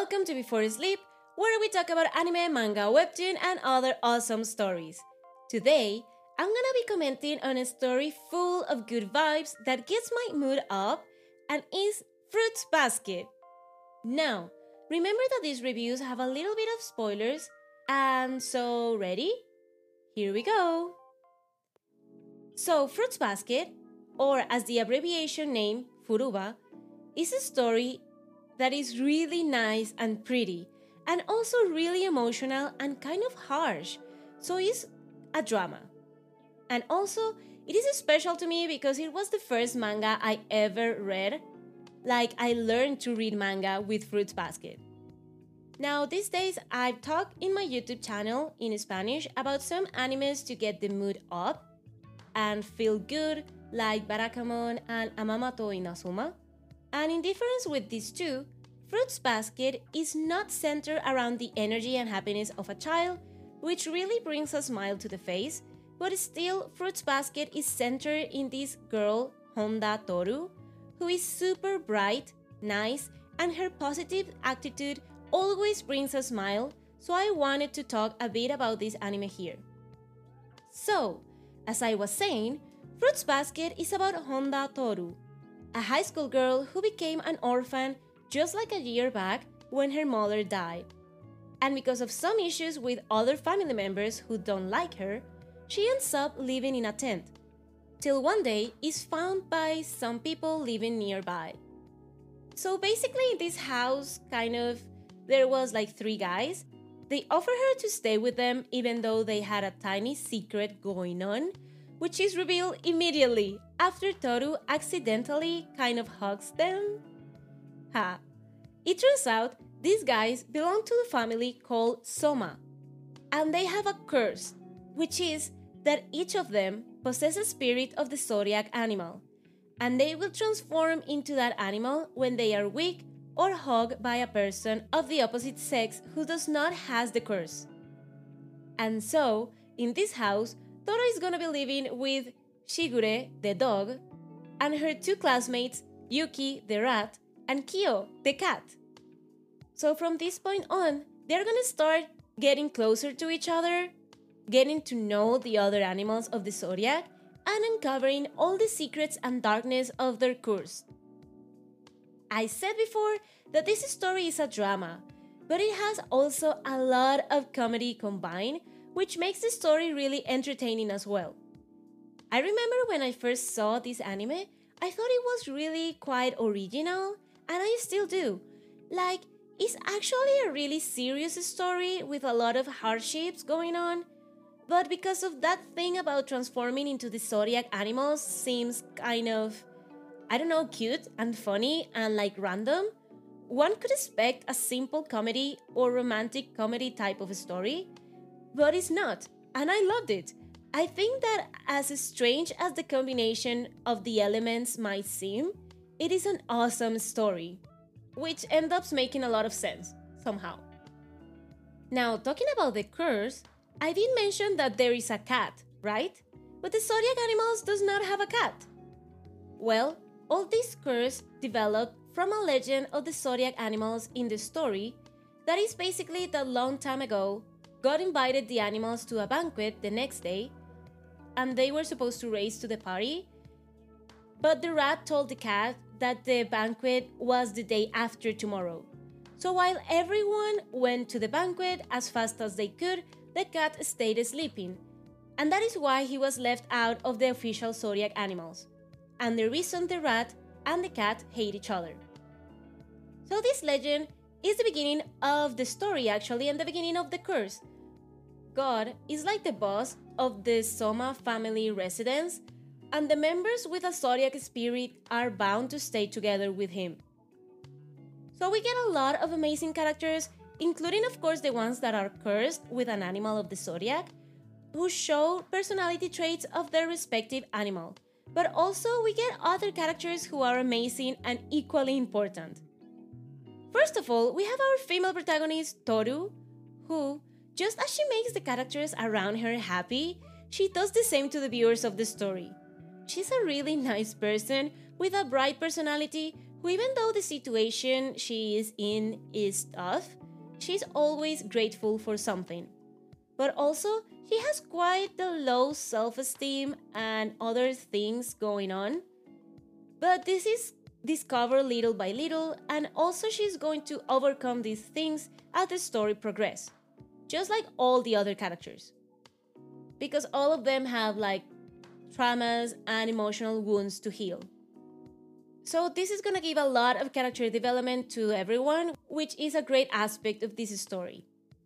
welcome to Before Sleep, where we talk about anime, manga, webtoon, and other awesome stories. Today, I'm gonna be commenting on a story full of good vibes that gets my mood up and is Fruits Basket. Now, remember that these reviews have a little bit of spoilers, and so ready? Here we go! So, Fruits Basket, or as the abbreviation name, Furuba, is a story that is really nice and pretty, and also really emotional and kind of harsh, so it's a drama. And also, it is special to me because it was the first manga I ever read. Like, I learned to read manga with Fruits Basket. Now, these days, I've talked in my YouTube channel in Spanish about some animes to get the mood up and feel good, like Barakamon and Amamato Inazuma. And in difference with these two, Fruits Basket is not centered around the energy and happiness of a child, which really brings a smile to the face, but still, Fruits Basket is centered in this girl, Honda Toru, who is super bright, nice, and her positive attitude always brings a smile, so I wanted to talk a bit about this anime here. So, as I was saying, Fruits Basket is about Honda Toru, a high school girl who became an orphan just like a year back when her mother died. And because of some issues with other family members who don't like her, she ends up living in a tent, till one day is found by some people living nearby. So basically in this house, there was like 3 guys. They offer her to stay with them even though they had a tiny secret going on, which is revealed immediately after Toru accidentally kind of hugs them. It turns out these guys belong to the family called Soma, and they have a curse, which is that each of them possesses a spirit of the zodiac animal, and they will transform into that animal when they are weak or hugged by a person of the opposite sex who does not have the curse. And so, in this house, Toru is gonna be living with Shigure, the dog, and her 2 classmates, Yuki, the rat, and Kyo, the cat. So from this point on, they're gonna start getting closer to each other, getting to know the other animals of the zodiac, and uncovering all the secrets and darkness of their curse. I said before that this story is a drama, but it has also a lot of comedy combined, which makes the story really entertaining as well. I remember when I first saw this anime, I thought it was really quite original, and I still do. Like, it's actually a really serious story with a lot of hardships going on, but because of that thing about transforming into the zodiac animals seems kind of, cute and funny and like random, one could expect a simple comedy or romantic comedy type of story, but it's not, and I loved it. I think that as strange as the combination of the elements might seem, it is an awesome story, which ends up making a lot of sense, somehow. Now, talking about the curse, I did mention that there is a cat, right? But the zodiac animals does not have a cat. Well, all this curse developed from a legend of the zodiac animals in the story that is basically that long time ago, God invited the animals to a banquet the next day, and they were supposed to race to the party, but the rat told the cat that the banquet was the day after tomorrow. So while everyone went to the banquet as fast as they could, the cat stayed sleeping, and that is why he was left out of the official zodiac animals, and the reason the rat and the cat hate each other. So this legend is the beginning of the story actually, and the beginning of the curse. God is like the boss of the Soma family residence, and the members with a zodiac spirit are bound to stay together with him. So we get a lot of amazing characters, including of course the ones that are cursed with an animal of the zodiac, who show personality traits of their respective animal. But also we get other characters who are amazing and equally important. First of all, we have our female protagonist, Toru, who, just as she makes the characters around her happy, she does the same to the viewers of the story. She's a really nice person with a bright personality who, even though the situation she is in is tough, she's always grateful for something. But also, she has quite the low self esteem and other things going on. But this is discovered little by little, and also she's going to overcome these things as the story progresses, just like all the other characters. Because all of them have like traumas and emotional wounds to heal. So this is gonna give a lot of character development to everyone, which is a great aspect of this story.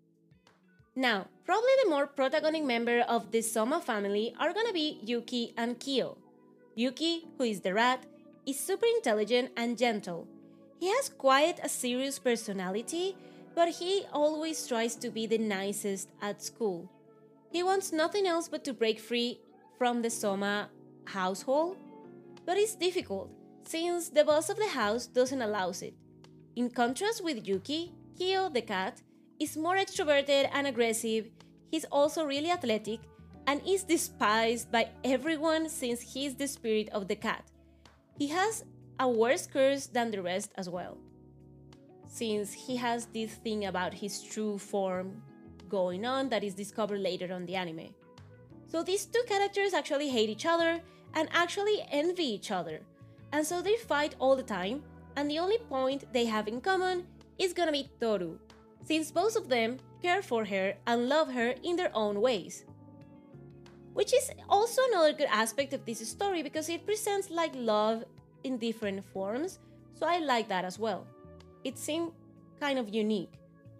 Now, probably the more protagonic member of the Soma family are gonna be Yuki and Kyo. Yuki, who is the rat, is super intelligent and gentle. He has quite a serious personality, but he always tries to be the nicest at school. He wants nothing else but to break free from the Soma household, but it's difficult since the boss of the house doesn't allow it. In contrast with Yuki, Kyo the cat is more extroverted and aggressive. He's also really athletic and is despised by everyone since he's the spirit of the cat. He has a worse curse than the rest as well, since he has this thing about his true form going on that is discovered later on the anime. So these two characters actually hate each other and actually envy each other, and so they fight all the time, and the only point they have in common is gonna be Toru, since both of them care for her and love her in their own ways. Which is also another good aspect of this story because it presents like love in different forms, so I like that as well. It seemed kind of unique.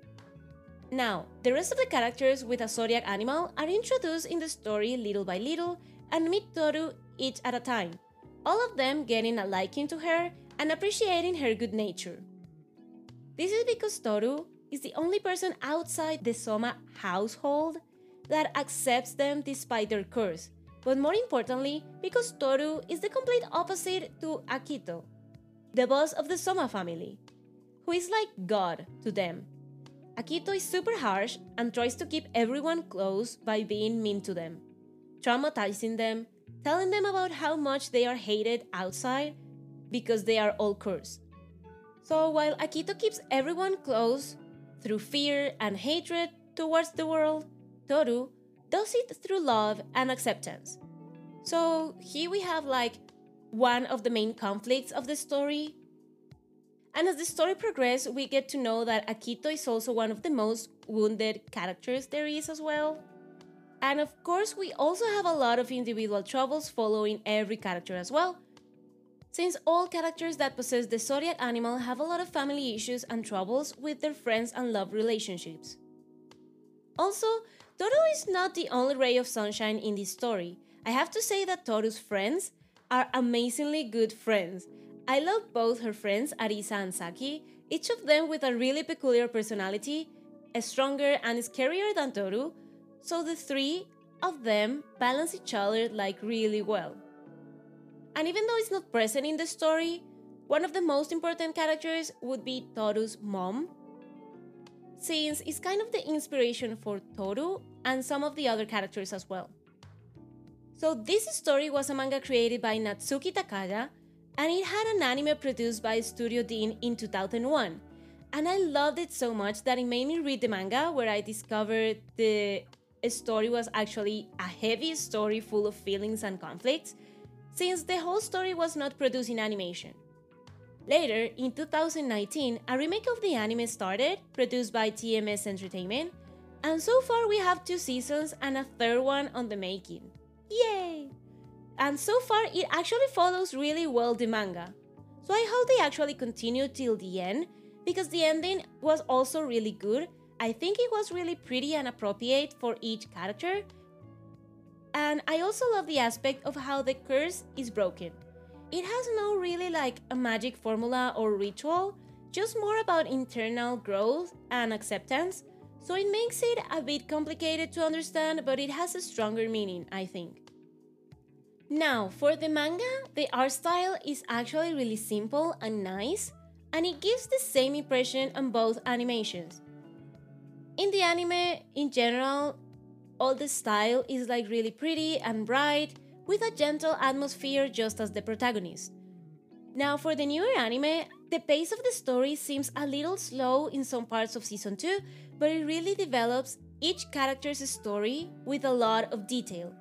Now, the rest of the characters with a zodiac animal are introduced in the story little by little and meet Toru each at a time, all of them getting a liking to her and appreciating her good nature. This is because Toru is the only person outside the Soma household that accepts them despite their curse, but more importantly, because Toru is the complete opposite to Akito, the boss of the Soma family, who is like God to them. Akito is super harsh and tries to keep everyone close by being mean to them, traumatizing them, telling them about how much they are hated outside because they are all cursed. So while Akito keeps everyone close through fear and hatred towards the world, Toru does it through love and acceptance. So here we have like one of the main conflicts of the story. And as the story progresses, we get to know that Akito is also one of the most wounded characters there is as well. And of course, we also have a lot of individual troubles following every character as well, since all characters that possess the zodiac animal have a lot of family issues and troubles with their friends and love relationships. Also, Toru is not the only ray of sunshine in this story. I have to say that Toru's friends are amazingly good friends. I love both her friends, Arisa and Saki, each of them with a really peculiar personality, stronger and scarier than Toru, so the three of them balance each other like really well. And even though it's not present in the story, one of the most important characters would be Toru's mom, since it's kind of the inspiration for Toru and some of the other characters as well. So this story was a manga created by Natsuki Takaya, and it had an anime produced by Studio Dean in 2001. And I loved it so much that it made me read the manga, where I discovered the story was actually a heavy story full of feelings and conflicts, since the whole story was not produced in animation. Later, in 2019, a remake of the anime started, produced by TMS Entertainment, and so far we have 2 seasons and a third one on the making. Yay! And so far it actually follows really well the manga. So I hope they actually continue till the end, because the ending was also really good. I think it was really pretty and appropriate for each character. And I also love the aspect of how the curse is broken. It has no really like a magic formula or ritual, just more about internal growth and acceptance, so it makes it a bit complicated to understand, but it has a stronger meaning, I think. Now, for the manga, the art style is actually really simple and nice, and it gives the same impression on both animations. In the anime, in general, all the style is like really pretty and bright, with a gentle atmosphere just as the protagonist. Now, for the newer anime, the pace of the story seems a little slow in some parts of season 2, but it really develops each character's story with a lot of detail.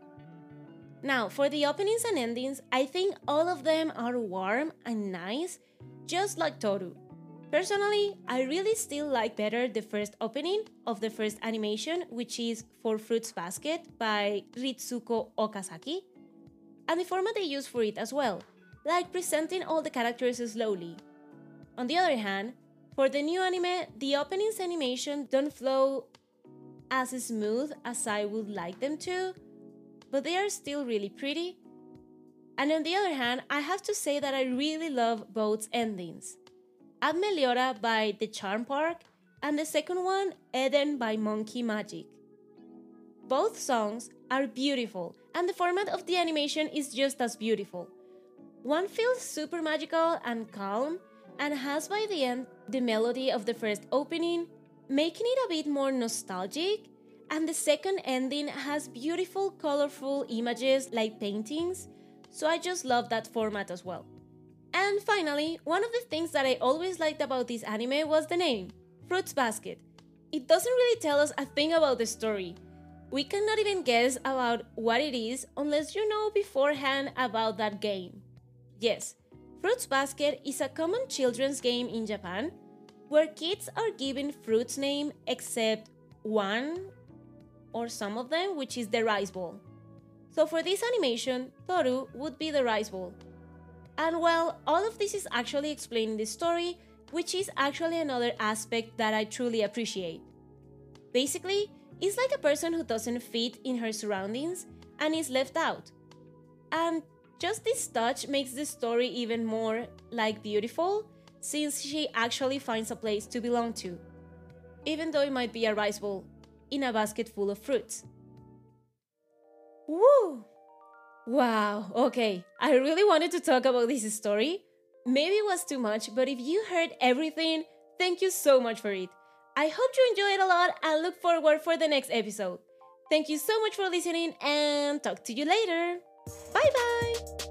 Now, for the openings and endings, I think all of them are warm and nice, just like Toru. Personally, I really still like better the first opening of the first animation, which is For Fruits Basket by Ritsuko Okazaki, and the format they use for it as well, like presenting all the characters slowly. On the other hand, for the new anime, the opening's animation don't flow as smooth as I would like them to, but they are still really pretty. And on the other hand, I have to say that I really love both endings. Ad Meliora by The Charm Park, and the second one, Eden by Monkey Magic. Both songs are beautiful, and the format of the animation is just as beautiful. One feels super magical and calm, and has by the end the melody of the first opening, making it a bit more nostalgic, and the second ending has beautiful, colorful images like paintings, so I just love that format as well. And finally, one of the things that I always liked about this anime was the name, Fruits Basket. It doesn't really tell us a thing about the story. We cannot even guess about what it is unless you know beforehand about that game. Yes, Fruits Basket is a common children's game in Japan where kids are given fruits name except one or some of them, which is the rice ball. So for this animation, Toru would be the rice ball. And well, all of this is actually explaining the story, which is actually another aspect that I truly appreciate. Basically, it's like a person who doesn't fit in her surroundings and is left out. And just this touch makes the story even more beautiful, since she actually finds a place to belong to, even though it might be a rice bowl in a basket full of fruits. Woo! Wow, okay, I really wanted to talk about this story. Maybe it was too much, but if you heard everything, thank you so much for it. I hope you enjoyed a lot and look forward for the next episode. Thank you so much for listening and talk to you later. Bye bye!